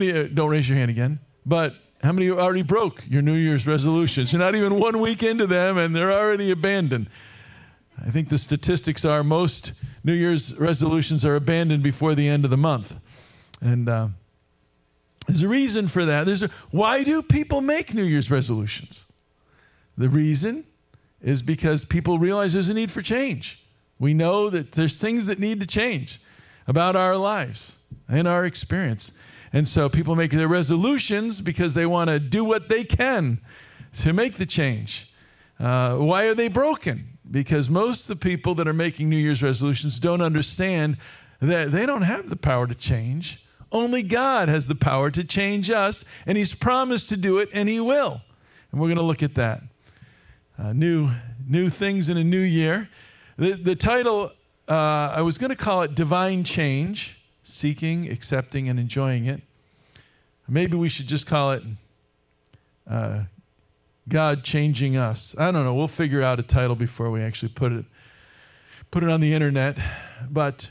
Don't raise your hand again. But how many already broke your New Year's resolutions? You're not even 1 week into them, and they're already abandoned. I think the statistics are most New Year's resolutions are abandoned before the end of the month. And there's a reason for that. Why do people make New Year's resolutions? The reason is because people realize there's a need for change. We know that there's things that need to change about our lives and our experience. And so people make their resolutions because they want to do what they can to make the change. Why are they broken? Because most of the people that are making New Year's resolutions don't understand that they don't have the power to change. Only God has the power to change us, and He's promised to do it, and He will. And we're going to look at that. New things in a new year. The title, I was going to call it Divine Change. Seeking, accepting, and enjoying it. Maybe we should just call it God changing us. I don't know. We'll figure out a title before we actually put it on the internet. But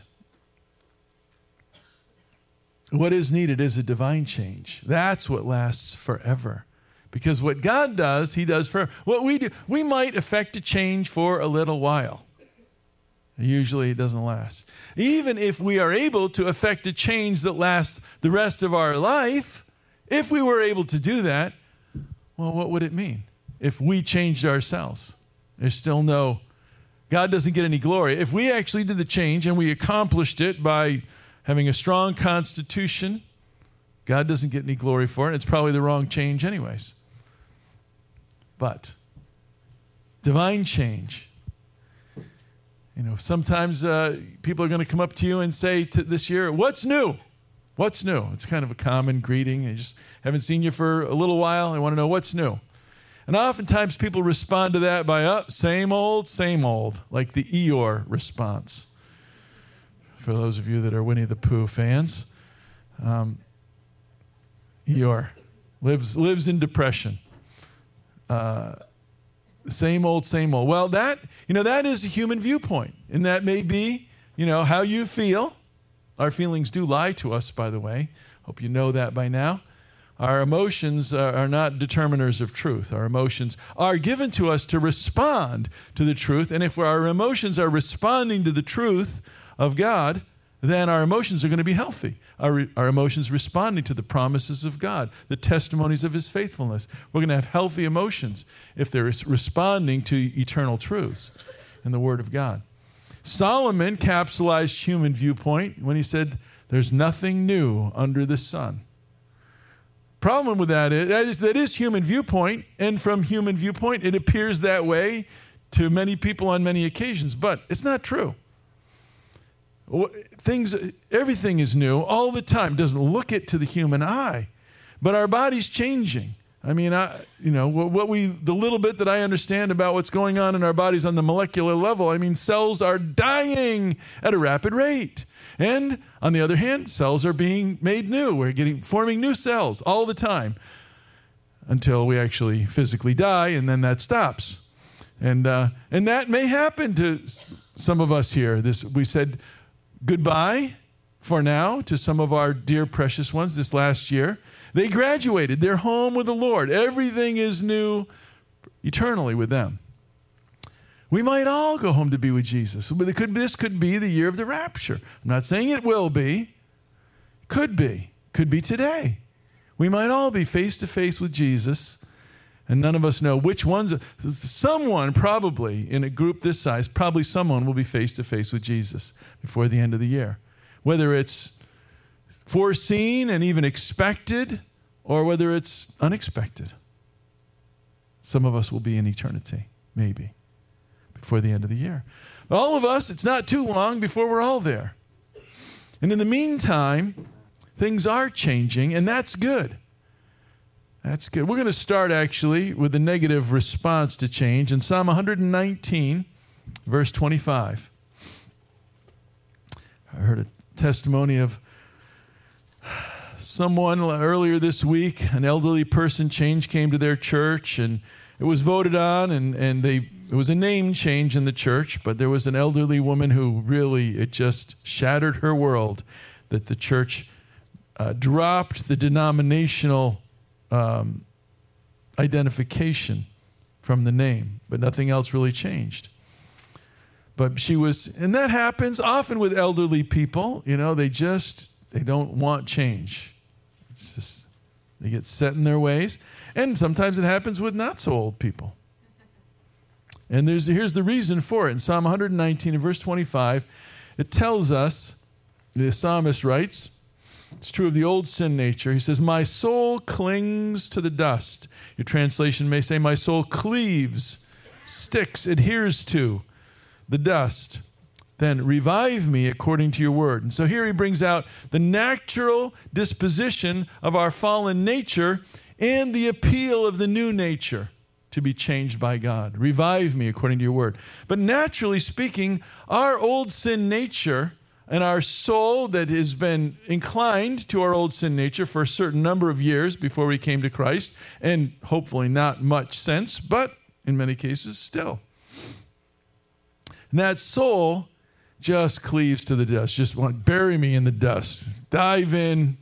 what is needed is a divine change. That's what lasts forever. Because what God does, He does forever. What we do, we might affect a change for a little while. Usually it doesn't last. Even if we are able to affect a change that lasts the rest of our life, if we were able to do that, well, what would it mean? If we changed ourselves, there's still God doesn't get any glory. If we actually did the change and we accomplished it by having a strong constitution, God doesn't get any glory for it. It's probably the wrong change anyways. But divine change. Sometimes people are going to come up to you and say this year, what's new? What's new? It's kind of a common greeting. They just haven't seen you for a little while. They want to know what's new. And oftentimes people respond to that by, same old, like the Eeyore response. For those of you that are Winnie the Pooh fans, Eeyore lives in depression. Same old. Well, that is a human viewpoint. And that may be, how you feel. Our feelings do lie to us, by the way. Hope you know that by now. Our emotions are not determiners of truth. Our emotions are given to us to respond to the truth. And if our emotions are responding to the truth of God, then our emotions are going to be healthy. Our emotions responding to the promises of God, the testimonies of His faithfulness. We're going to have healthy emotions if they're responding to eternal truths in the Word of God. Solomon capsulized human viewpoint when he said, there's nothing new under the sun. Problem with that is human viewpoint, and from human viewpoint, it appears that way to many people on many occasions, but it's not true. Everything is new all the time. It doesn't look it to the human eye, but our body's changing. I mean, the little bit that I understand about what's going on in our bodies on the molecular level, I mean, cells are dying at a rapid rate. And on the other hand, cells are being made new. We're forming new cells all the time until we actually physically die, and then that stops. And that may happen to some of us here. We said goodbye for now to some of our dear precious ones this last year. They graduated. They're home with the Lord. Everything is new eternally with them. We might all go home to be with Jesus. But this could be the year of the rapture. I'm not saying it will be. Could be. Could be today. We might all be face to face with Jesus, and none of us know which ones. Someone probably, in a group this size, probably someone will be face to face with Jesus before the end of the year. Whether it's foreseen and even expected, or whether it's unexpected. Some of us will be in eternity, maybe, before the end of the year. But all of us, it's not too long before we're all there. And in the meantime, things are changing, and that's good. That's good. We're going to start, actually, with the negative response to change in Psalm 119, verse 25. I heard a testimony of someone earlier this week. An elderly person, change came to their church, and it was voted on, and it was a name change in the church, but there was an elderly woman who really, it just shattered her world that the church dropped the denominational identification from the name, but nothing else really changed. But she was, and that happens often with elderly people. You know, they don't want change. It's just, they get set in their ways. And sometimes it happens with not so old people. And here's the reason for it. In Psalm 119 and verse 25, it tells us, the psalmist writes, it's true of the old sin nature. He says, my soul clings to the dust. Your translation may say, my soul cleaves, sticks, adheres to the dust. Then revive me according to your word. And so here he brings out the natural disposition of our fallen nature and the appeal of the new nature to be changed by God. Revive me according to your word. But naturally speaking, our old sin nature and our soul that has been inclined to our old sin nature for a certain number of years before we came to Christ, and hopefully not much since, but in many cases still. And that soul just cleaves to the dust. Just bury me in the dust. Dive in,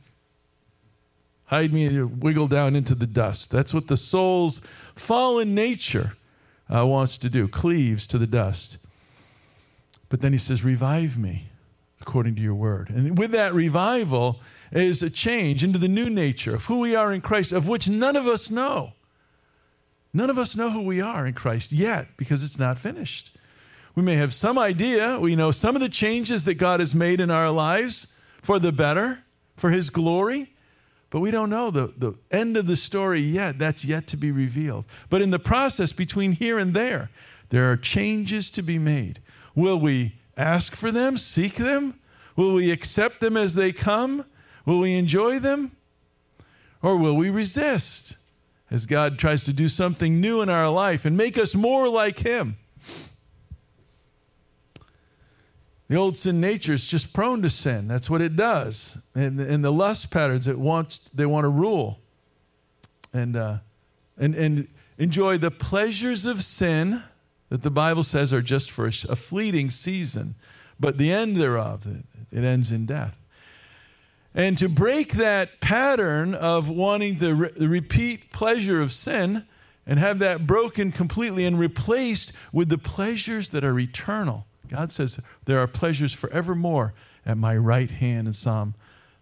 hide me, and wiggle down into the dust. That's what the soul's fallen nature wants to do, cleaves to the dust. But then he says, revive me according to your word. And with that revival is a change into the new nature of who we are in Christ, of which none of us know. None of us know who we are in Christ yet, because it's not finished. We may have some idea. We know some of the changes that God has made in our lives for the better, for his glory, but we don't know the end of the story yet. That's yet to be revealed. But in the process between here and there are changes to be made. Will we ask for them, seek them? Will we accept them as they come? Will we enjoy them? Or will we resist as God tries to do something new in our life and make us more like him? The old sin nature is just prone to sin. That's what it does. And the lust patterns they want to rule and enjoy the pleasures of sin that the Bible says are just for a fleeting season, but the end thereof, it ends in death. And to break that pattern of wanting the repeat pleasure of sin and have that broken completely and replaced with the pleasures that are eternal. God says there are pleasures forevermore at my right hand in Psalm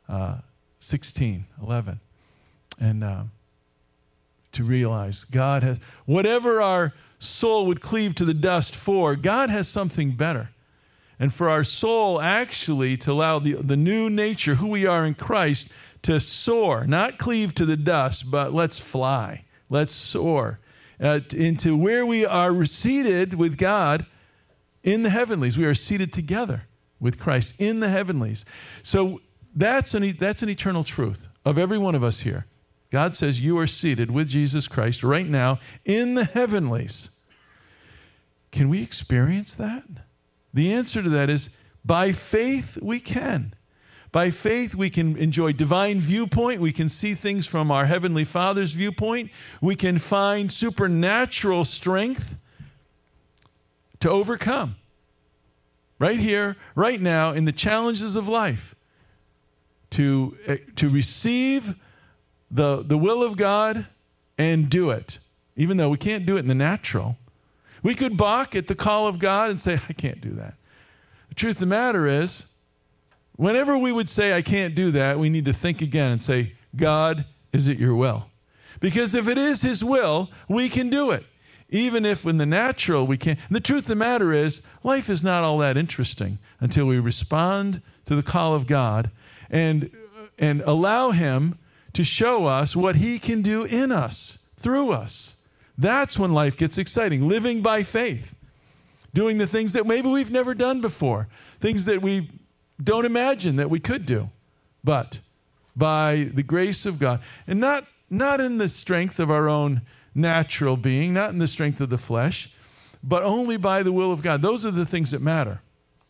16:11. And to realize God has, whatever our soul would cleave to the dust for, God has something better. And for our soul actually to allow the new nature, who we are in Christ, to soar, not cleave to the dust, but let's fly. Let's soar into where we are seated with God in the heavenlies. We are seated together with Christ in the heavenlies. So that's an eternal truth of every one of us here. God says you are seated with Jesus Christ right now in the heavenlies. Can we experience that? The answer to that is by faith we can. By faith we can enjoy divine viewpoint. We can see things from our Heavenly Father's viewpoint. We can find supernatural strength to overcome right here, right now, in the challenges of life, to receive the will of God and do it, even though we can't do it in the natural. We could balk at the call of God and say, I can't do that. The truth of the matter is, whenever we would say, I can't do that, we need to think again and say, God, is it your will? Because if it is his will, we can do it. Even if in the natural we can't. And the truth of the matter is, life is not all that interesting until we respond to the call of God and allow him to show us what he can do in us, through us. That's when life gets exciting. Living by faith. Doing the things that maybe we've never done before. Things that we don't imagine that we could do. But by the grace of God. And not in the strength of our own natural being, not in the strength of the flesh, but only by the will of God. Those are the things that matter.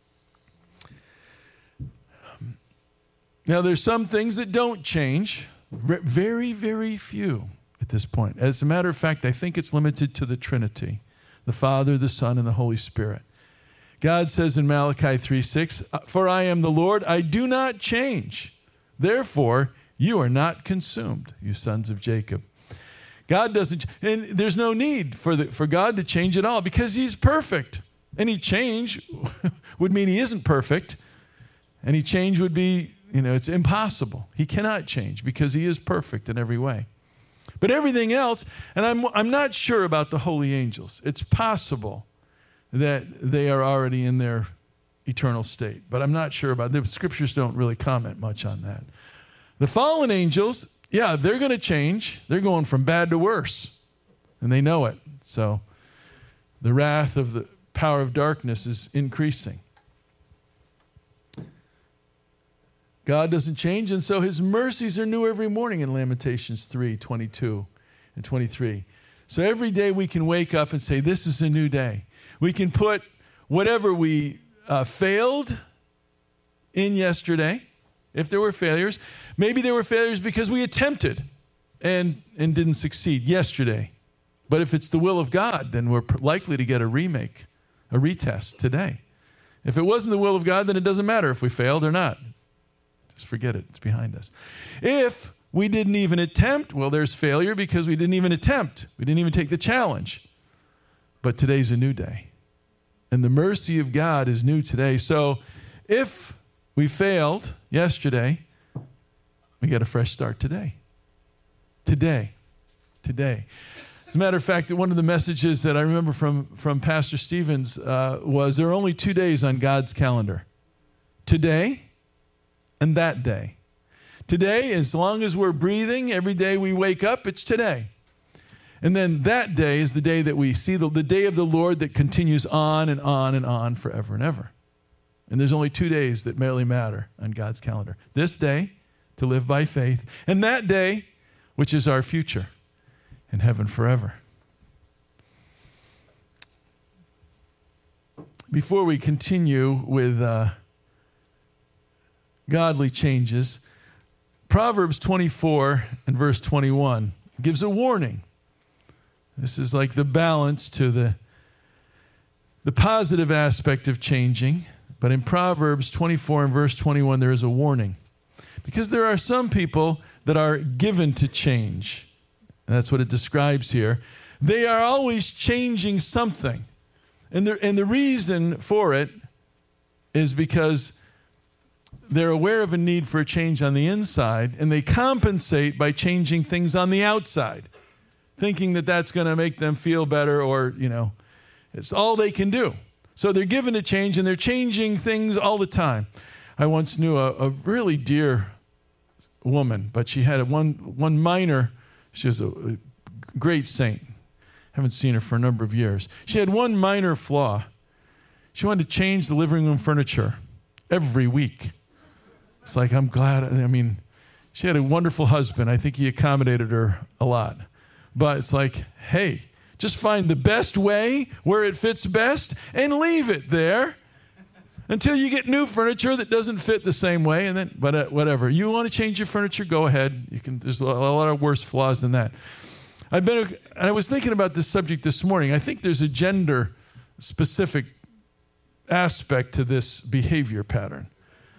Now, there's some things that don't change. Very, very few at this point. As a matter of fact, I think it's limited to the Trinity, the Father, the Son, and the Holy Spirit. God says in Malachi 3:6, for I am the Lord, I do not change. Therefore, You are not consumed, you sons of Jacob. God doesn't, and there's no need for God to change at all because he's perfect. Any change would mean he isn't perfect. Any change would be, it's impossible. He cannot change because he is perfect in every way. But everything else, and I'm not sure about the holy angels. It's possible that they are already in their eternal state, but I'm not sure about it. The scriptures don't really comment much on that. The fallen angels, yeah, they're going to change. They're going from bad to worse, and they know it. So the wrath of the power of darkness is increasing. God doesn't change, and so his mercies are new every morning in Lamentations 3:22 and 23. So every day we can wake up and say, this is a new day. We can put whatever we failed in yesterday, if there were failures. Maybe there were failures because we attempted and didn't succeed yesterday. But if it's the will of God, then we're likely to get a retest today. If it wasn't the will of God, then it doesn't matter if we failed or not. Just forget it. It's behind us. If we didn't even attempt, well, there's failure because we didn't even attempt. We didn't even take the challenge. But today's a new day. And the mercy of God is new today. So if we failed yesterday, we got a fresh start today. Today. As a matter of fact, one of the messages that I remember from Pastor Stevens was there are only 2 days on God's calendar. Today and that day. Today, as long as we're breathing, every day we wake up, it's today. And then that day is the day that we see the day of the Lord that continues on and on and on forever and ever. And there's only 2 days that really matter on God's calendar. This day, to live by faith, and that day, which is our future in heaven forever. Before we continue with godly changes, Proverbs 24 and verse 21 gives a warning. This is like the balance to the positive aspect of changing. But in Proverbs 24 and verse 21, there is a warning. Because there are some people that are given to change. And that's what it describes here. They are always changing something. And the reason for it is because they're aware of a need for a change on the inside, and they compensate by changing things on the outside, thinking that that's going to make them feel better or, it's all they can do. So they're given a change, and they're changing things all the time. I once knew a really dear woman, but she had one minor, she was a great saint. Haven't seen her for a number of years. She had one minor flaw. She wanted to change the living room furniture every week. It's like, I'm glad. She had a wonderful husband. I think he accommodated her a lot. But it's like, hey, just find the best way where it fits best and leave it there until you get new furniture that doesn't fit the same way. And then, whatever. You want to change your furniture, go ahead. There's a lot of worse flaws than that. And I was thinking about this subject this morning. I think there's a gender-specific aspect to this behavior pattern.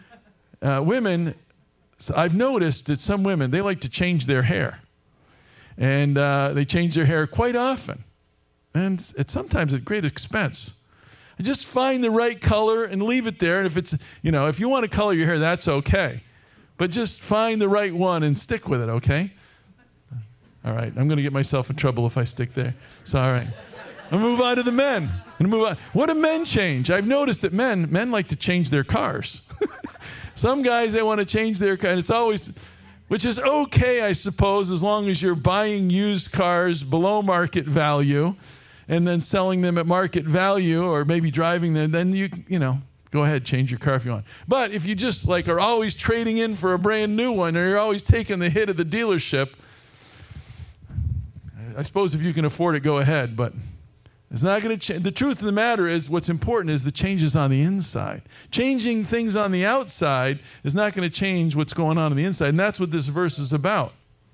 Women, I've noticed that some women, they like to change their hair. And they change their hair quite often. And it's sometimes at great expense. Just find the right color and leave it there. And if it's, if you want to color your hair, that's okay. But just find the right one and stick with it, okay? All right, I'm going to get myself in trouble if I stick there. So, all right. I'm going to move on to the men. What do men change? I've noticed that men like to change their cars. Some guys, they want to change their car, and it's always, which is okay, I suppose, as long as you're buying used cars below market value and then selling them at market value or maybe driving them, then you go ahead, change your car if you want. But if you just are always trading in for a brand new one or you're always taking the hit of the dealership, I suppose if you can afford it, go ahead, but it's not going to change. The truth of the matter is what's important is the changes on the inside. Changing things on the outside is not going to change what's going on the inside, and that's what this verse is about.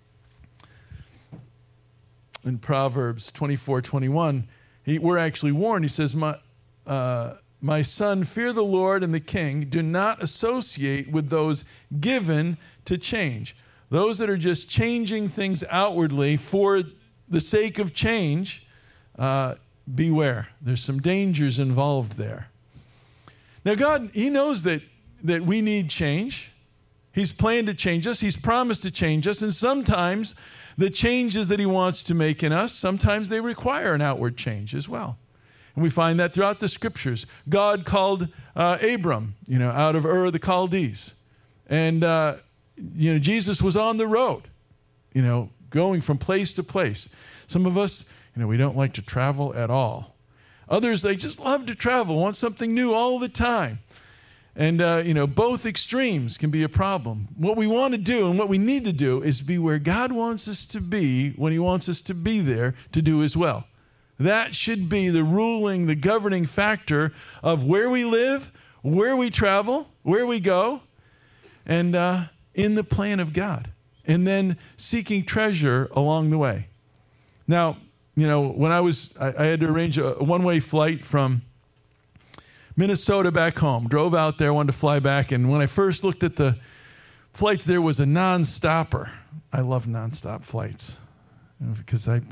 In Proverbs 24:21, we're actually warned. He says, my son, fear the Lord and the king. Do not associate with those given to change. those that are just changing things outwardly for the sake of change, beware. There's some dangers involved there. Now, God, He knows that we need change. He's planned to change us. He's promised to change us. And sometimes the changes that He wants to make in us, sometimes they require an outward change as well. And we find that throughout the Scriptures. God called Abram, out of Ur of the Chaldees. And, Jesus was on the road, going from place to place. Some of us, we don't like to travel at all. Others, they just love to travel, want something new all the time. And, both extremes can be a problem. What we want to do and what we need to do is be where God wants us to be when He wants us to be there to do His will. That should be the governing factor of where we live, where we travel, where we go, and in the plan of God. And then seeking treasure along the way. Now, when I had to arrange a one-way flight from Minnesota back home. Drove out there, wanted to fly back, and when I first looked at the flights, there was a non-stopper. I love non-stop flights because I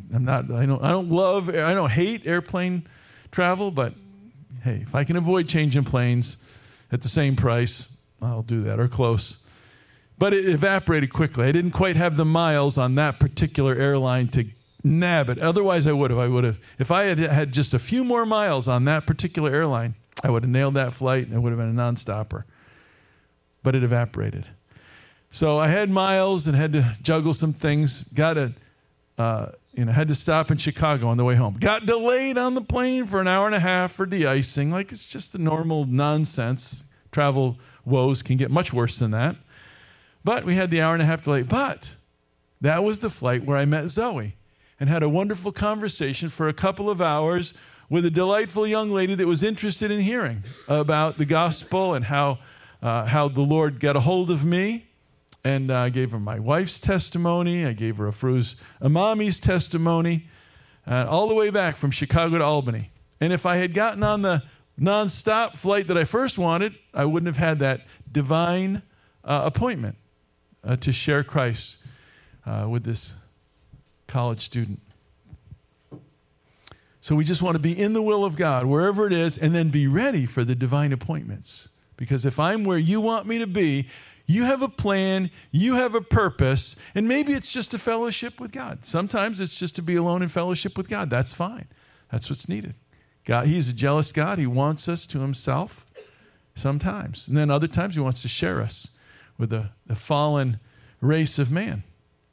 don't hate airplane travel, but hey, if I can avoid changing planes at the same price, I'll do that or close. But it evaporated quickly. I didn't quite have the miles on that particular airline to nab it. Otherwise, I would have. If I had had just a few more miles on that particular airline, I would have nailed that flight and it would have been a non-stopper. But it evaporated. So I had miles and had to juggle some things. Had to stop in Chicago on the way home. Got delayed on the plane for an hour and a half for de-icing. Like, it's just the normal nonsense. Travel woes can get much worse than that. But we had the hour and a half delay. But that was the flight where I met Zoe and had a wonderful conversation for a couple of hours with a delightful young lady that was interested in hearing about the gospel and how the Lord got a hold of me. And I gave her my wife's testimony. I gave her Afruz Amami's testimony, all the way back from Chicago to Albany. And if I had gotten on the nonstop flight that I first wanted, I wouldn't have had that divine appointment to share Christ with this college student. So we just want to be in the will of God, wherever it is, and then be ready for the divine appointments. Because if I'm where you want me to be, you have a plan, you have a purpose, and maybe it's just a fellowship with God. Sometimes it's just to be alone in fellowship with God. That's fine. That's what's needed. God, He's a jealous God. He wants us to Himself sometimes. And then other times He wants to share us with the fallen race of man.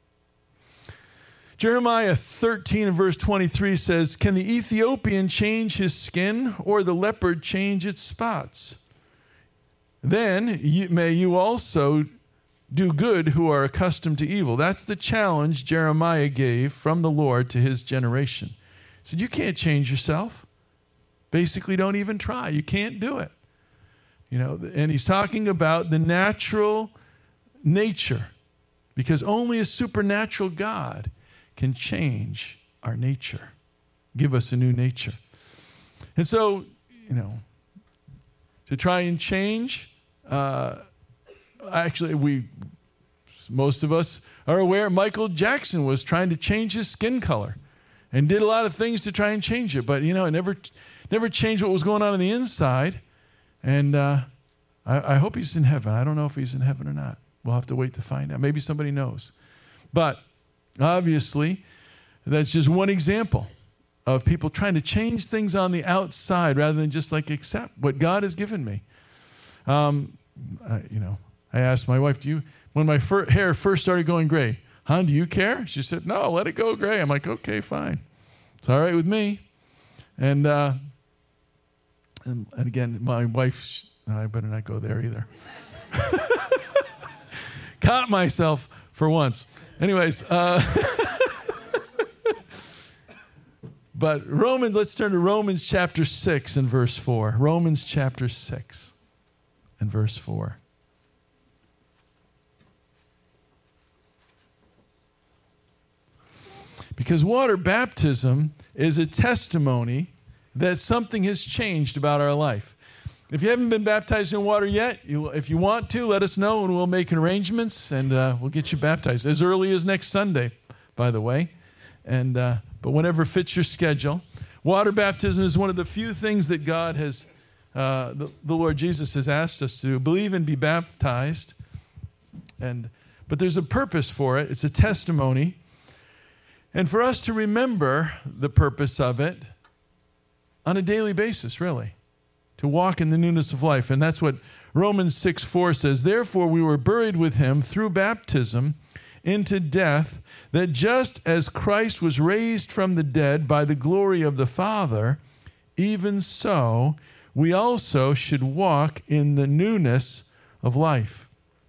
Jeremiah 13 and verse 23 says, "Can the Ethiopian change his skin or the leopard change its spots? Then may you also do good who are accustomed to evil." That's the challenge Jeremiah gave from the Lord to his generation. He said, you can't change yourself. Basically, don't even try. You can't do it. And he's talking about the natural nature, because only a supernatural God can change our nature, give us a new nature. And so, to try and change, most of us are aware Michael Jackson was trying to change his skin color and did a lot of things to try and change it, but it never changed what was going on the inside. And I hope he's in heaven. I don't know if he's in heaven or not. We'll have to wait to find out. Maybe somebody knows. But obviously, that's just one example of people trying to change things on the outside rather than just accept what God has given me. I asked my wife, when my hair first started going gray, "Hon, do you care?" She said, "No, let it go gray." I'm like, "Okay, fine. It's all right with me." And again, my wife, I better not go there either. Caught myself for once. Anyways, but let's turn to Romans chapter 6 and verse 4. Romans chapter 6 and verse 4. Because water baptism is a testimony that something has changed about our life. If you haven't been baptized in water yet, if you want to, let us know and we'll make arrangements and we'll get you baptized as early as next Sunday, by the way. And but whenever fits your schedule. Water baptism is one of the few things that God has, the Lord Jesus has asked us to believe and be baptized. But there's a purpose for it. It's a testimony. And for us to remember the purpose of it on a daily basis, really. To walk in the newness of life. And that's what Romans 6:4 says. Therefore we were buried with him through baptism into death, that just as Christ was raised from the dead by the glory of the Father, even so we also should walk in the newness of life.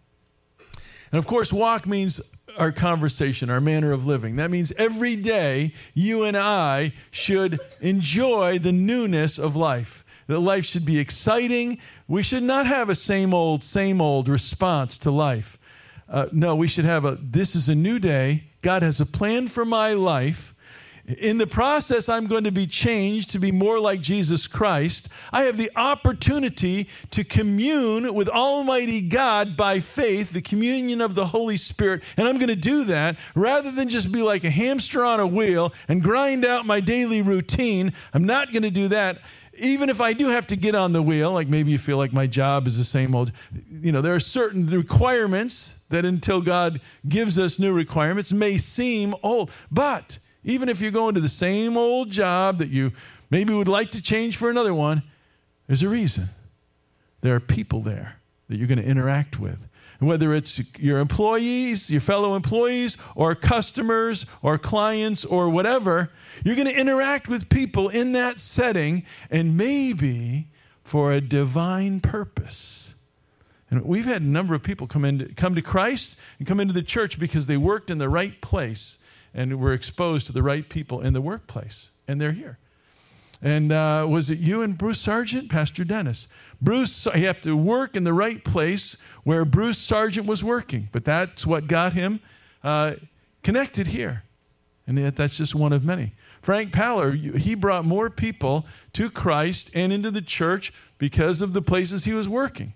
And of course, walk means our conversation, our manner of living. That means every day you and I should enjoy the newness of life. That life should be exciting. We should not have a same old response to life. No, we should have this is a new day. God has a plan for my life. In the process, I'm going to be changed to be more like Jesus Christ. I have the opportunity to commune with Almighty God by faith, the communion of the Holy Spirit, and I'm going to do that rather than just be like a hamster on a wheel and grind out my daily routine. I'm not going to do that. Even if I do have to get on the wheel, like maybe you feel like my job is the same old, there are certain requirements that until God gives us new requirements may seem old. But even if you're going to the same old job that you maybe would like to change for another one, there's a reason. There are people there that you're going to interact with. And whether it's your employees, your fellow employees, or customers, or clients, or whatever, you're going to interact with people in that setting, and maybe for a divine purpose. And we've had a number of people come to Christ and come into the church because they worked in the right place and were exposed to the right people in the workplace, and they're here. And was it you and Bruce Sargent? Pastor Dennis. Bruce, he had to work in the right place where Bruce Sargent was working, but that's what got him connected here. And yet that's just one of many. Frank Paller, he brought more people to Christ and into the church because of the places he was working.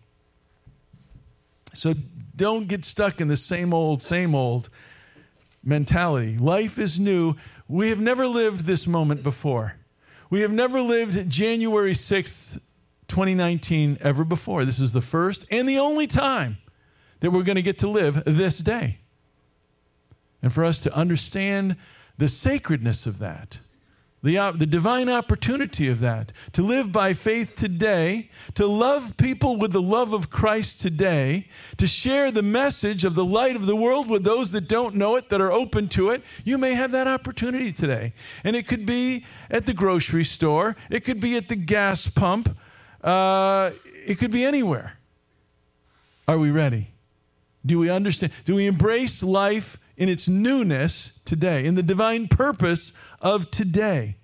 So don't get stuck in the same old mentality. Life is new. We have never lived this moment before. We have never lived January 6th, 2019 ever before. This is the first and the only time that we're going to get to live this day. And for us to understand the sacredness of that, the divine opportunity of that, to live by faith today, to love people with the love of Christ today, to share the message of the light of the world with those that don't know it, that are open to it, you may have that opportunity today. And it could be at the grocery store. It could be at the gas pump. It could be anywhere. Are we ready? Do we understand? Do we embrace life in its newness today, in the divine purpose of today?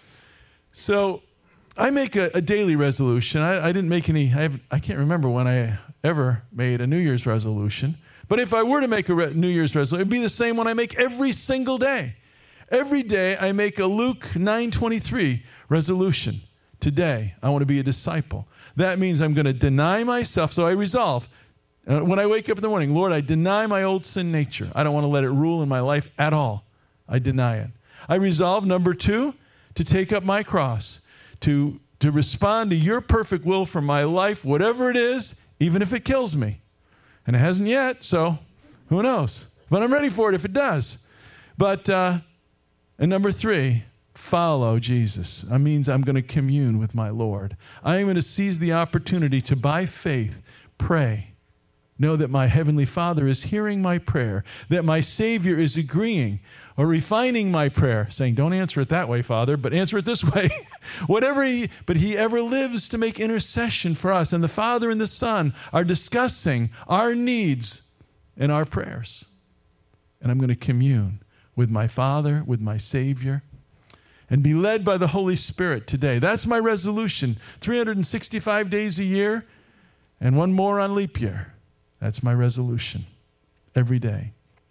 So I make a daily resolution. I didn't make any, I can't remember when I ever made a New Year's resolution. But if I were to make a New Year's resolution, it'd be the same one I make every single day. Every day I make a Luke 9:23 resolution. Today, I want to be a disciple. That means I'm going to deny myself. So I resolve. When I wake up in the morning, Lord, I deny my old sin nature. I don't want to let it rule in my life at all. I deny it. I resolve, number 2, to take up my cross, to respond to your perfect will for my life, whatever it is, even if it kills me. And it hasn't yet, so who knows? But I'm ready for it if it does. But, and number 3, follow Jesus. That means I'm going to commune with my Lord. I am going to seize the opportunity to, by faith, pray. Know that my Heavenly Father is hearing my prayer, that my Savior is agreeing or refining my prayer, saying, don't answer it that way, Father, but answer it this way. But He ever lives to make intercession for us. And the Father and the Son are discussing our needs and our prayers. And I'm going to commune with my Father, with my Savior, and be led by the Holy Spirit today. That's my resolution. 365 days a year and one more on leap year. That's my resolution every day.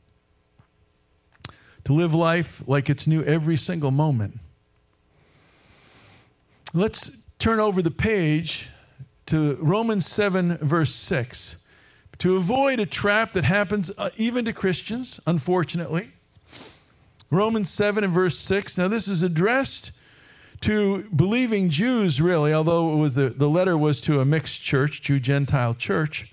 To live life like it's new every single moment. Let's turn over the page to Romans 7, verse 6, to avoid a trap that happens even to Christians, unfortunately. Romans 7 and verse 6. Now, this is addressed to believing Jews, really, although it was the letter was to a mixed church, Jew-Gentile church.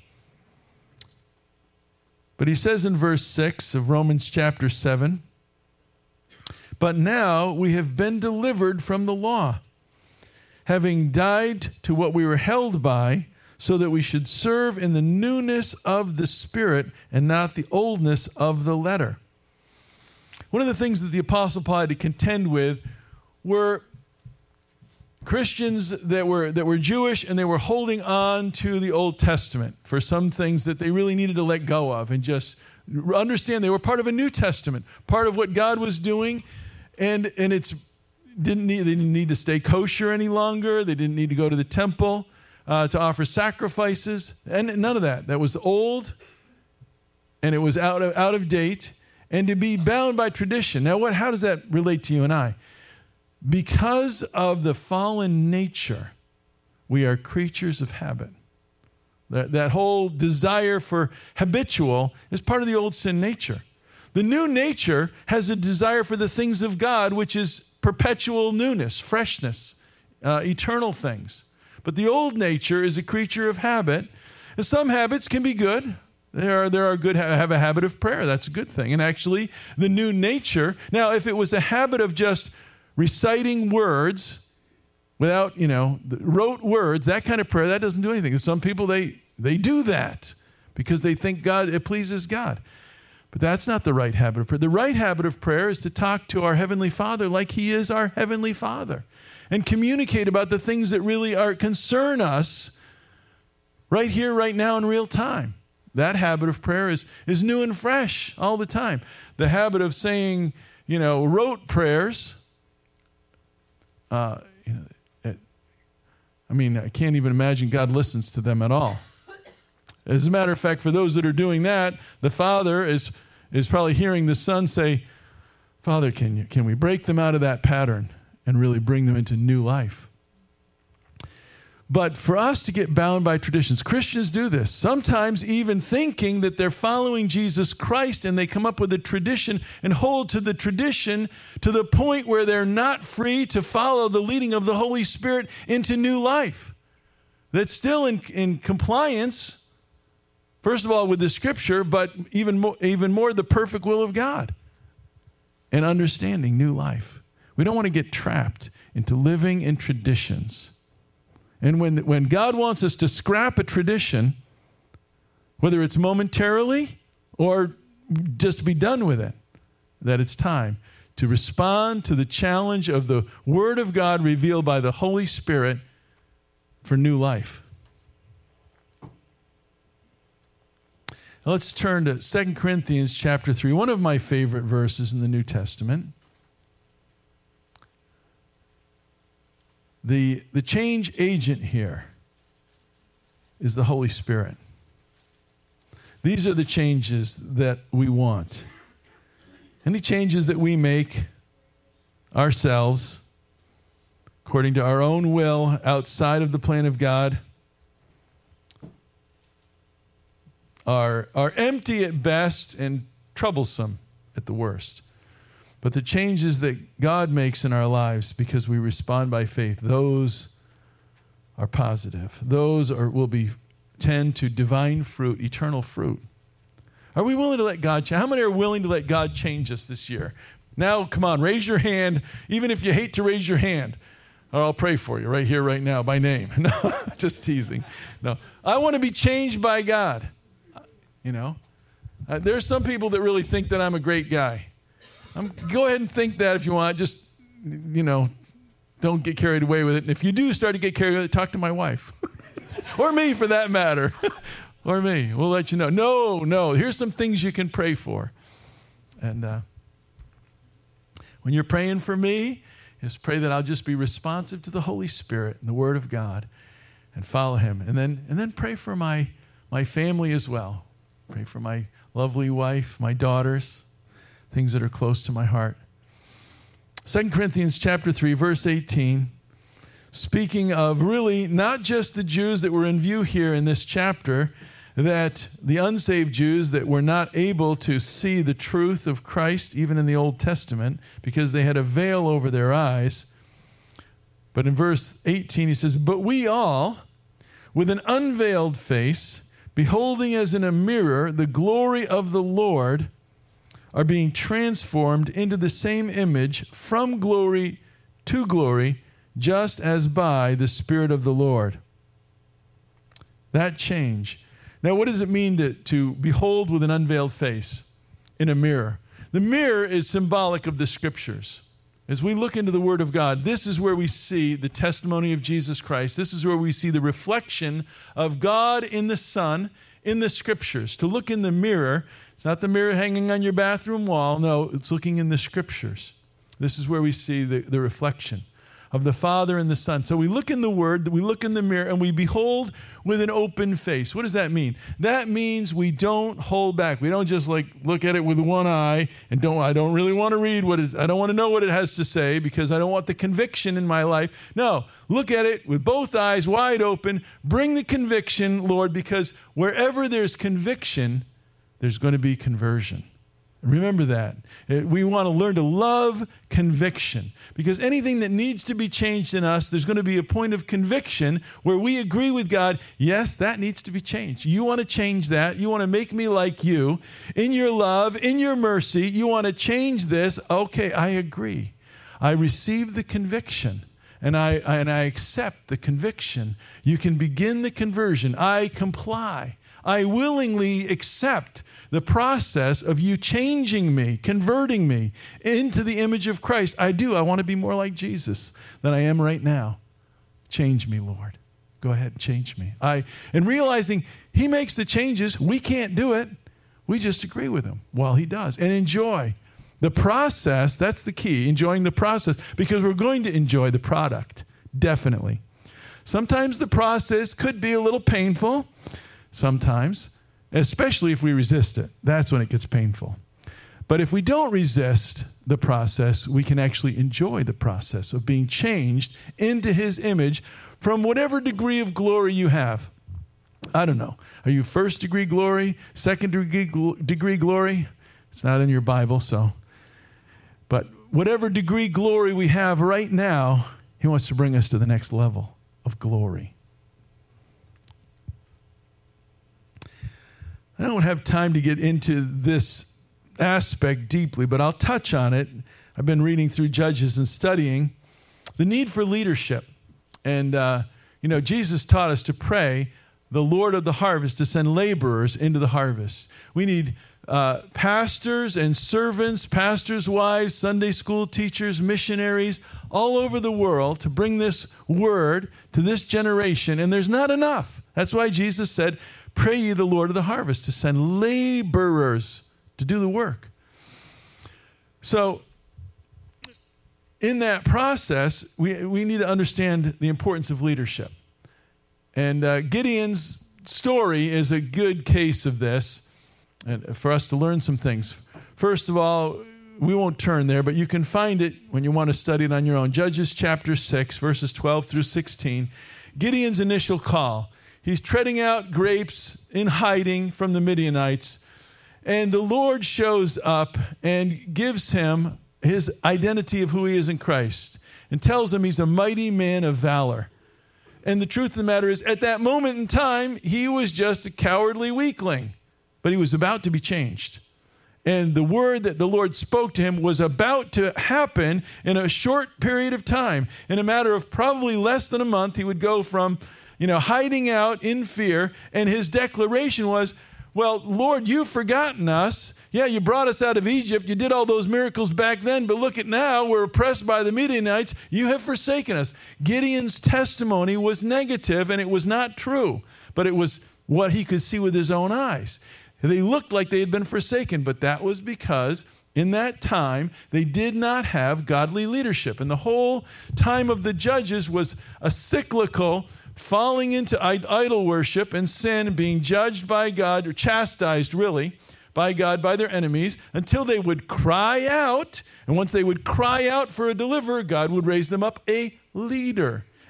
But he says in verse 6 of Romans chapter 7, "But now we have been delivered from the law, having died to what we were held by, so that we should serve in the newness of the Spirit and not the oldness of the letter." One of the things that the Apostle Paul had to contend with were Christians that were Jewish, and they were holding on to the Old Testament for some things that they really needed to let go of and just understand they were part of a New Testament, part of what God was doing, and they didn't need to stay kosher any longer. They didn't need to go to the temple to offer sacrifices, and none of that. That was old, and it was out of date, and to be bound by tradition. Now, how does that relate to you and I? Because of the fallen nature, we are creatures of habit. That whole desire for habitual is part of the old sin nature. The new nature has a desire for the things of God, which is perpetual newness, freshness, eternal things. But the old nature is a creature of habit. And some habits can be good. There are good, have a habit of prayer. That's a good thing. And actually, the new nature, now if it was a habit of just reciting words without, rote words, that kind of prayer, that doesn't do anything. And some people, they do that because they think it pleases God. But that's not the right habit of prayer. The right habit of prayer is to talk to our Heavenly Father like He is our Heavenly Father and communicate about the things that really concern us right here, right now, in real time. That habit of prayer is new and fresh all the time. The habit of saying, rote prayers, I can't even imagine God listens to them at all. As a matter of fact, for those that are doing that, the Father is probably hearing the Son say, "Father, can we break them out of that pattern and really bring them into new life?" But for us to get bound by traditions, Christians do this, sometimes even thinking that they're following Jesus Christ, and they come up with a tradition and hold to the tradition to the point where they're not free to follow the leading of the Holy Spirit into new life. That's still in compliance, first of all, with the Scripture, but even more the perfect will of God and understanding new life. We don't want to get trapped into living in traditions. And when God wants us to scrap a tradition, whether it's momentarily or just be done with it, that it's time to respond to the challenge of the Word of God revealed by the Holy Spirit for new life. Now let's turn to 2 Corinthians chapter 3, one of my favorite verses in the New Testament. The change agent here is the Holy Spirit. These are the changes that we want. Any changes that we make ourselves, according to our own will, outside of the plan of God, are empty at best and troublesome at the worst. But the changes that God makes in our lives because we respond by faith, those are positive. Those will tend to divine fruit, eternal fruit. Are we willing to let God change? How many are willing to let God change us this year? Now, come on, raise your hand, even if you hate to raise your hand. Or I'll pray for you right here, right now, by name. No, just teasing. No, I want to be changed by God. There's some people that really think that I'm a great guy. Go ahead and think that if you want. Just, don't get carried away with it. And if you do start to get carried away with it, talk to my wife. Or me, for that matter. Or me. We'll let you know. No. Here's some things you can pray for. And when you're praying for me, just pray that I'll just be responsive to the Holy Spirit and the Word of God and follow Him. And then pray for my family as well. Pray for my lovely wife, my daughters, things that are close to my heart. 2 Corinthians chapter 3, verse 18. speaking of really not just the Jews that were in view here in this chapter, that the unsaved Jews that were not able to see the truth of Christ, even in the Old Testament, because they had a veil over their eyes. But in verse 18, he says, "But we all, with an unveiled face, beholding as in a mirror the glory of the Lord, are being transformed into the same image from glory to glory, just as by the Spirit of the Lord." That change. Now, what does it mean to behold with an unveiled face in a mirror? The mirror is symbolic of the Scriptures. As we look into the Word of God, this is where we see the testimony of Jesus Christ. This is where we see the reflection of God in the Son in the Scriptures. To look in the mirror, it's not the mirror hanging on your bathroom wall. No, it's looking in the Scriptures. This is where we see the reflection of the Father and the Son. So we look in the Word, we look in the mirror, and we behold with an open face. What does that mean? That means we don't hold back. We don't just look at it with one eye and I don't really want to read I don't want to know what it has to say because I don't want the conviction in my life. No, look at it with both eyes wide open. Bring the conviction, Lord, because wherever there's conviction, there's going to be conversion. Remember that. We want to learn to love conviction because anything that needs to be changed in us, there's going to be a point of conviction where we agree with God, yes, that needs to be changed. You want to change that. You want to make me like you. In your love, in your mercy, you want to change this. Okay, I agree. I receive the conviction and I accept the conviction. You can begin the conversion. I comply. I willingly accept the process of you changing me, converting me into the image of Christ. I do. I want to be more like Jesus than I am right now. Change me, Lord. Go ahead and change me. And realizing he makes the changes. We can't do it. We just agree with him while he does and enjoy the process. That's the key, enjoying the process, because we're going to enjoy the product, definitely. Sometimes the process could be a little painful. Sometimes, especially if we resist it. That's when it gets painful. But if we don't resist the process, we can actually enjoy the process of being changed into his image from whatever degree of glory you have. I don't know. Are you first degree glory, second degree glory? It's not in your Bible, so. But whatever degree glory we have right now, he wants to bring us to the next level of glory. I don't have time to get into this aspect deeply, but I'll touch on it. I've been reading through Judges and studying the need for leadership. And, Jesus taught us to pray the Lord of the harvest to send laborers into the harvest. We need pastors and servants, pastors' wives, Sunday school teachers, missionaries all over the world to bring this word to this generation. And there's not enough. That's why Jesus said, "Pray ye the Lord of the harvest to send laborers to do the work." So in that process, we need to understand the importance of leadership. And Gideon's story is a good case of this, and for us to learn some things. First of all, we won't turn there, but you can find it when you want to study it on your own. Judges chapter 6, verses 12 through 16. Gideon's initial call. He's treading out grapes in hiding from the Midianites. And the Lord shows up and gives him his identity of who he is in Christ and tells him he's a mighty man of valor. And the truth of the matter is, at that moment in time, he was just a cowardly weakling, but he was about to be changed. And the word that the Lord spoke to him was about to happen in a short period of time. In a matter of probably less than a month, he would go from hiding out in fear. And his declaration was, well, Lord, you've forgotten us. Yeah, you brought us out of Egypt. You did all those miracles back then. But look at now, we're oppressed by the Midianites. You have forsaken us. Gideon's testimony was negative, and it was not true. But it was what he could see with his own eyes. They looked like they had been forsaken, but that was because in that time, they did not have godly leadership. And the whole time of the Judges was a cyclical falling into idol worship and sin, being judged by God, or chastised really, by God, by their enemies, until they would cry out. And once they would cry out for a deliverer, God would raise them up a leader.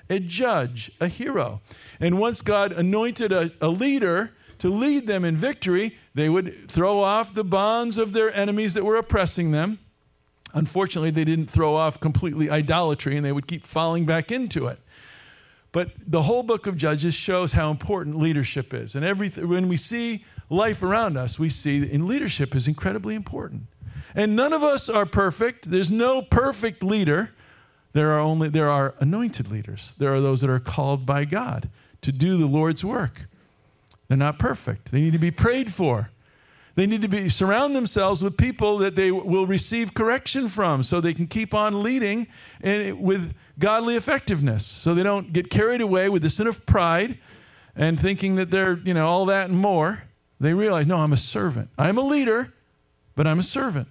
a judge, a hero. And once God anointed a leader to lead them in victory, they would throw off the bonds of their enemies that were oppressing them. Unfortunately, they didn't throw off completely idolatry, and they would keep falling back into it. But the whole book of Judges shows how important leadership is. And when we see life around us, we see that leadership is incredibly important. And none of us are perfect. There's no perfect leader. There are anointed leaders. There are those that are called by God to do the Lord's work. They're not perfect. They need to be prayed for. They need to surround themselves with people that they will receive correction from so they can keep on leading with godly effectiveness, so they don't get carried away with the sin of pride and thinking that they're, all that and more. They realize, no, I'm a servant. I'm a leader, but I'm a servant.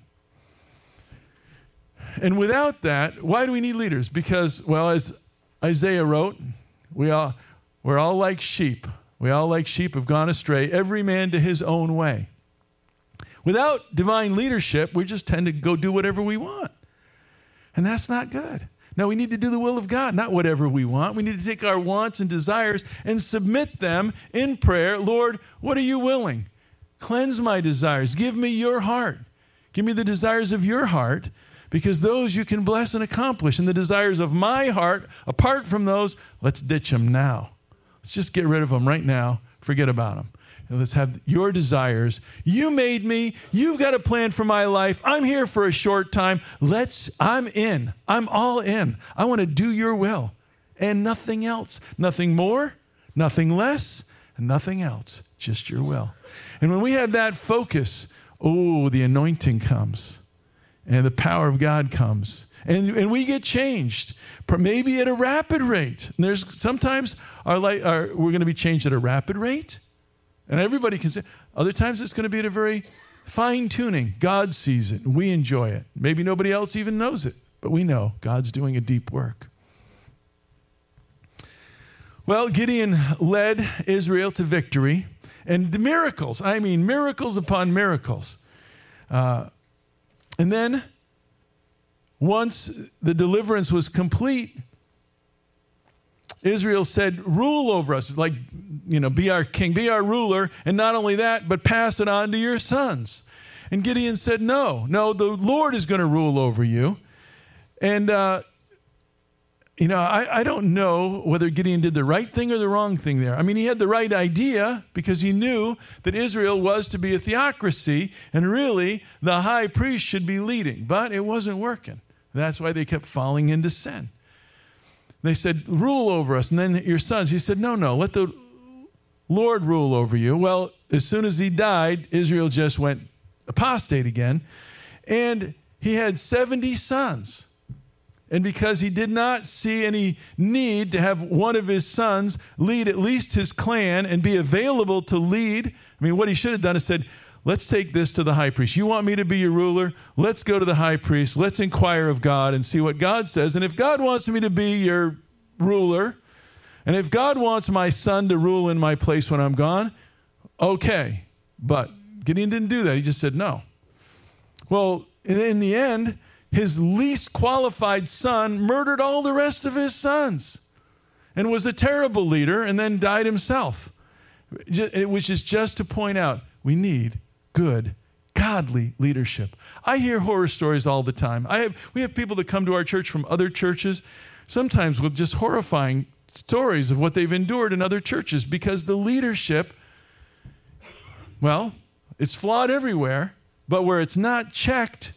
And without that, why do we need leaders? Because, as Isaiah wrote, we're all like sheep. We all like sheep have gone astray, every man to his own way. Without divine leadership, we just tend to go do whatever we want. And that's not good. No, we need to do the will of God, not whatever we want. We need to take our wants and desires and submit them in prayer. Lord, what are you willing? Cleanse my desires. Give me your heart. Give me the desires of your heart, because those you can bless and accomplish. And the desires of my heart, apart from those, let's ditch them now. Let's just get rid of them right now. Forget about them. And let's have your desires. You made me. You've got a plan for my life. I'm here for a short time. I'm in. I'm all in. I want to do your will and nothing else. Nothing more, nothing less, and nothing else. Just your will. And when we have that focus, the anointing comes and the power of God comes. And we get changed, maybe at a rapid rate. And there's sometimes we're going to be changed at a rapid rate. And everybody can say, other times it's going to be at a very fine-tuning. God sees it, and we enjoy it. Maybe nobody else even knows it, but we know God's doing a deep work. Well, Gideon led Israel to victory, and miracles upon miracles. And then, once the deliverance was complete, Israel said, rule over us, be our king, be our ruler, and not only that, but pass it on to your sons. And Gideon said, no, the Lord is going to rule over you. And, I don't know whether Gideon did the right thing or the wrong thing there. I mean, he had the right idea because he knew that Israel was to be a theocracy, and really the high priest should be leading, but it wasn't working. That's why they kept falling into sin. They said, rule over us, and then your sons. He said, no, let the Lord rule over you. Well, as soon as he died, Israel just went apostate again. And he had 70 sons. And because he did not see any need to have one of his sons lead at least his clan and be available to lead, what he should have done is said, let's take this to the high priest. You want me to be your ruler? Let's go to the high priest. Let's inquire of God and see what God says. And if God wants me to be your ruler, and if God wants my son to rule in my place when I'm gone, okay. But Gideon didn't do that. He just said no. Well, in the end, his least qualified son murdered all the rest of his sons and was a terrible leader and then died himself. Which is just to point out, we need good, godly leadership. I hear horror stories all the time. We have people that come to our church from other churches, sometimes with just horrifying stories of what they've endured in other churches because the leadership, it's flawed everywhere, but where it's not checked,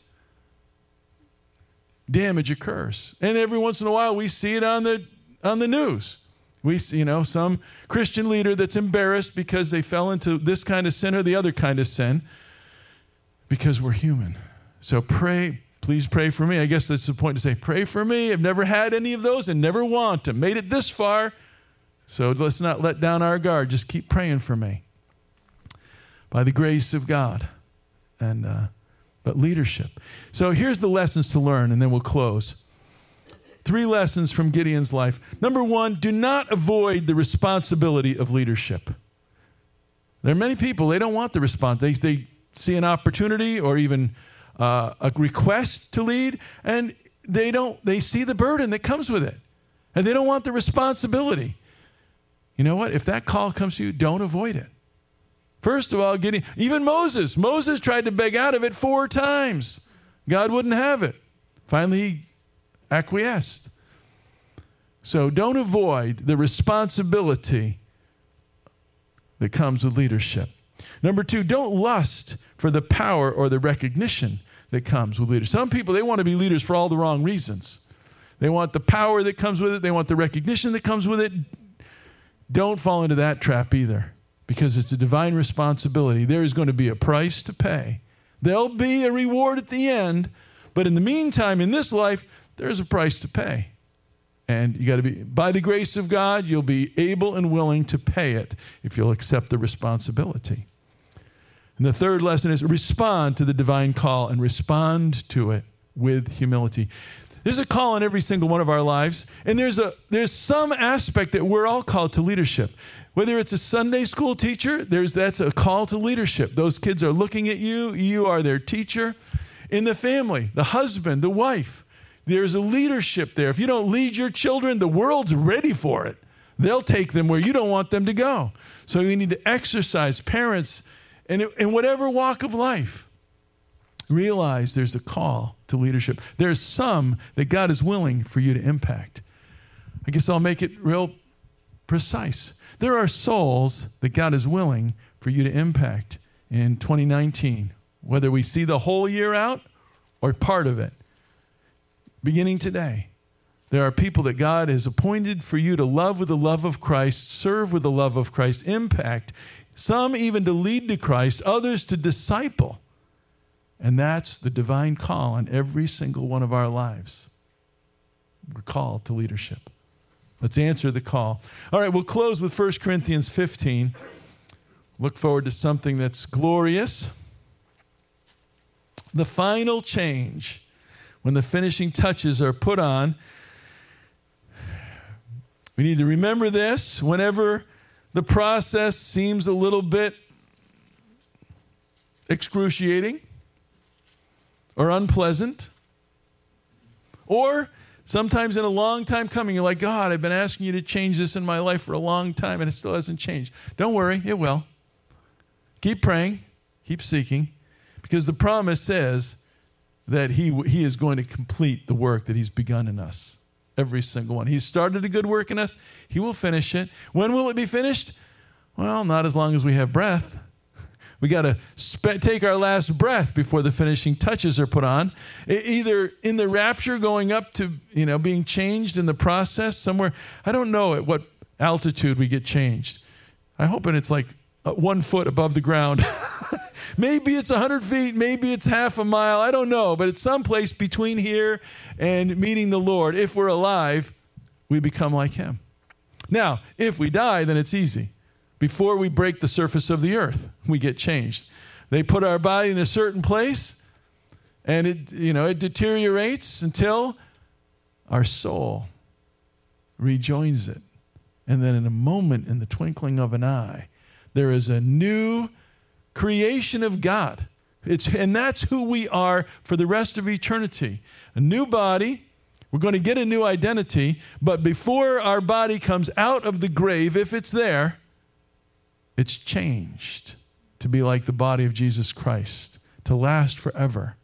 damage occurs. And every once in a while we see it on the news. We see, some Christian leader that's embarrassed because they fell into this kind of sin or the other kind of sin, because we're human. So please pray for me. I guess that's the point to say, pray for me. I've never had any of those and never want to. Made it this far, so let's not let down our guard. Just keep praying for me. By the grace of God. But leadership. So here's the lessons to learn, and then we'll close. 3 lessons from Gideon's life. Number 1, do not avoid the responsibility of leadership. There are many people, they don't want the response. They see an opportunity or even a request to lead, and they see the burden that comes with it. And they don't want the responsibility. You know what? If that call comes to you, don't avoid it. First of all, even Moses tried to beg out of it 4 times. God wouldn't have it. Finally, he acquiesced. So don't avoid the responsibility that comes with leadership. Number 2, don't lust for the power or the recognition that comes with leaders. Some people, they want to be leaders for all the wrong reasons. They want the power that comes with it. They want the recognition that comes with it. Don't fall into that trap either, because it's a divine responsibility. There is going to be a price to pay. There'll be a reward at the end, but in the meantime, in this life, there's a price to pay. And you got to be, by the grace of God, you'll be able and willing to pay it if you'll accept the responsibility. And the third lesson is respond to the divine call and respond to it with humility. There's a call in every single one of our lives, and there's some aspect that we're all called to leadership. Whether it's a Sunday school teacher, that's a call to leadership. Those kids are looking at you. You are their teacher. In the family, the husband, the wife, there's a leadership there. If you don't lead your children, the world's ready for it. They'll take them where you don't want them to go. So you need to exercise, parents, and in whatever walk of life, realize there's a call to leadership. There's some that God is willing for you to impact. I guess I'll make it real precise. There are souls that God is willing for you to impact in 2019, whether we see the whole year out or part of it. Beginning today, there are people that God has appointed for you to love with the love of Christ, serve with the love of Christ, impact, some even to lead to Christ, others to disciple. And that's the divine call on every single one of our lives. We're called to leadership. Let's answer the call. All right, we'll close with 1 Corinthians 15. Look forward to something that's glorious. The final change, when the finishing touches are put on, we need to remember this whenever the process seems a little bit excruciating or unpleasant, or sometimes in a long time coming, you're like, God, I've been asking you to change this in my life for a long time and it still hasn't changed. Don't worry, it will. Keep praying, keep seeking, because the promise says that he is going to complete the work that he's begun in us. Every single one. He's started a good work in us. He will finish it. When will it be finished? Well, not as long as we have breath. We got to take our last breath before the finishing touches are put on. Either in the rapture, going up to, being changed in the process somewhere. I don't know at what altitude we get changed. I'm hoping it's like 1 foot above the ground. Maybe it's 100 feet. Maybe it's half a mile. I don't know. But it's someplace between here and meeting the Lord. If we're alive, we become like him. Now, if we die, then it's easy. Before we break the surface of the earth, we get changed. They put our body in a certain place, and it deteriorates until our soul rejoins it. And then in a moment, in the twinkling of an eye, there is a new creation of God. And that's who we are for the rest of eternity. A new body. We're going to get a new identity. But before our body comes out of the grave, if it's there, it's changed to be like the body of Jesus Christ, to last forever.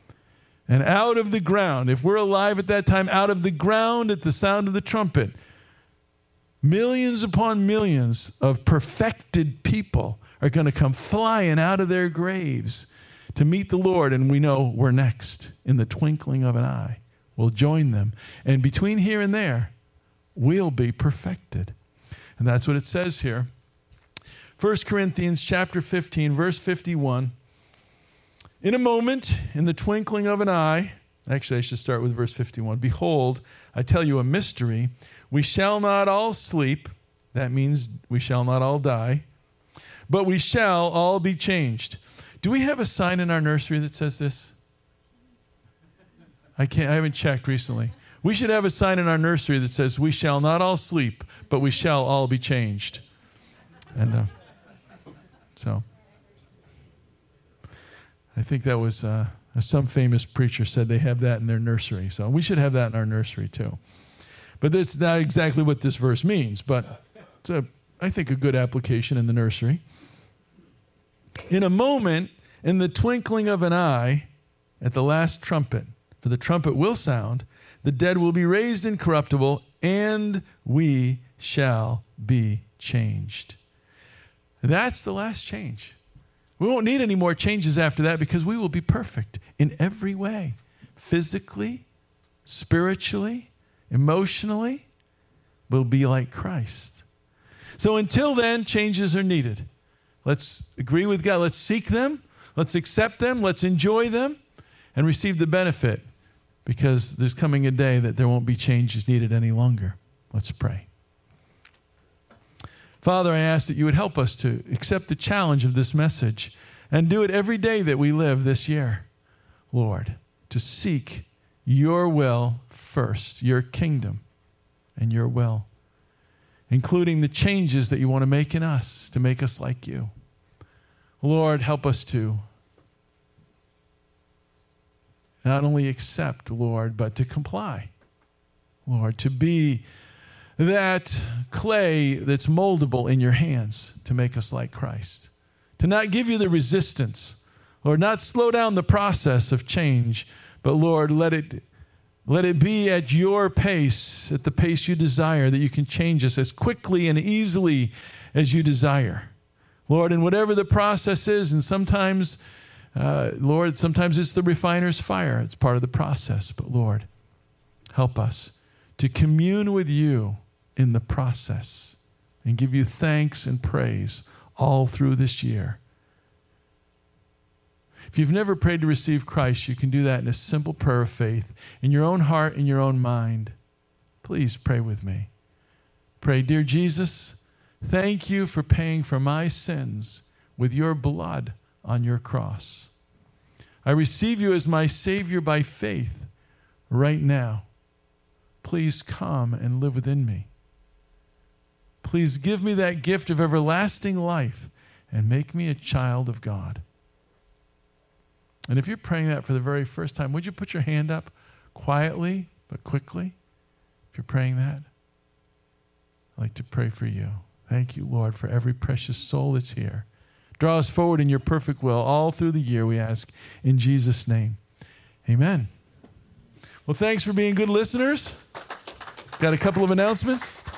And out of the ground, if we're alive at that time, out of the ground at the sound of the trumpet, millions upon millions of perfected people are going to come flying out of their graves to meet the Lord, and we know we're next. In the twinkling of an eye, we'll join them. And between here and there, we'll be perfected. And that's what it says here. 1 Corinthians chapter 15, verse 51. In a moment, in the twinkling of an eye, actually I should start with verse 51. Behold, I tell you a mystery. We shall not all sleep. That means we shall not all die. But we shall all be changed. Do we have a sign in our nursery that says this? I haven't checked recently. We should have a sign in our nursery that says, we shall not all sleep, but we shall all be changed. And so I think that was some famous preacher said they have that in their nursery. So we should have that in our nursery too. But that's not exactly what this verse means, but it's I think a good application in the nursery. In a moment, in the twinkling of an eye, at the last trumpet, for the trumpet will sound, the dead will be raised incorruptible, and we shall be changed. That's the last change. We won't need any more changes after that because we will be perfect in every way. Physically, spiritually, emotionally, we'll be like Christ. So until then, changes are needed. Let's agree with God. Let's seek them. Let's accept them. Let's enjoy them and receive the benefit, because there's coming a day that there won't be changes needed any longer. Let's pray. Father, I ask that you would help us to accept the challenge of this message and do it every day that we live this year, Lord, to seek your will first, your kingdom and your will, including the changes that you want to make in us to make us like you. Lord, help us to not only accept, Lord, but to comply, Lord, to be that clay that's moldable in your hands to make us like Christ, to not give you the resistance, Lord, not slow down the process of change, but Lord, let it be at your pace, at the pace you desire, that you can change us as quickly and easily as you desire. Lord, and whatever the process is, and sometimes, Lord, sometimes it's the refiner's fire. It's part of the process. But Lord, help us to commune with you in the process and give you thanks and praise all through this year. If you've never prayed to receive Christ, you can do that in a simple prayer of faith in your own heart, in your own mind. Please pray with me. Pray, dear Jesus, thank you for paying for my sins with your blood on your cross. I receive you as my Savior by faith right now. Please come and live within me. Please give me that gift of everlasting life and make me a child of God. And if you're praying that for the very first time, would you put your hand up quietly but quickly? If you're praying that, I'd like to pray for you. Thank you, Lord, for every precious soul that's here. Draw us forward in your perfect will all through the year, we ask, in Jesus' name. Amen. Well, thanks for being good listeners. Got a couple of announcements.